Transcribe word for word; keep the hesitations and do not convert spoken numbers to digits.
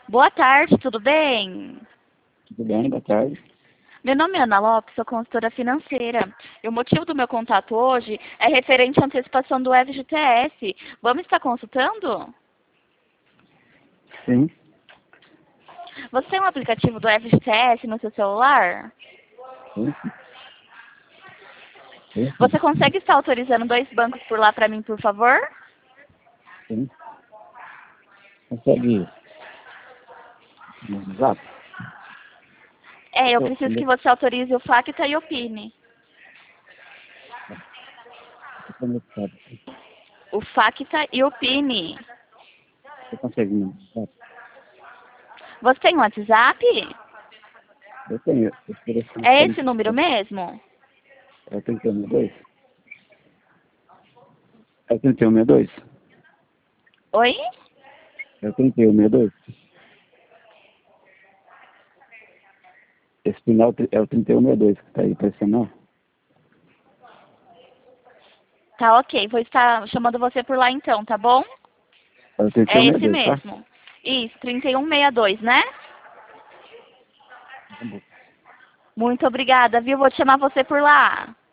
Boa tarde, tudo bem? Tudo bem, boa tarde. Meu nome é Ana Lopes, sou consultora financeira. E o motivo do meu contato hoje é referente à antecipação do F G T S. Vamos estar consultando? Sim, Você tem um aplicativo do F G T S no seu celular? sim, sim, Você consegue estar autorizando dois bancos por lá para mim, por favor? sim. Consegue no zap? É, eu Tô- preciso tô- que você autorize o Facta e o Pine. tô conectado. O Facta e o Pine. Você consegue no zap? Você tem um WhatsApp? Eu tenho. Esse telefone É tem. esse número mesmo? É o trinta e um sessenta e dois? É o trinta e um sessenta e dois? Oi? É o trinta e um sessenta e dois? Esse final é o trinta e um sessenta e dois que tá aí pressionando? Tá ok, vou estar chamando você por lá então, tá bom? É o trinta e É um sessenta e esse dois, tá? mesmo. Isso, trinta e um sessenta e dois, né? Tá bom. Muito obrigada, viu? Vou te chamar você por lá.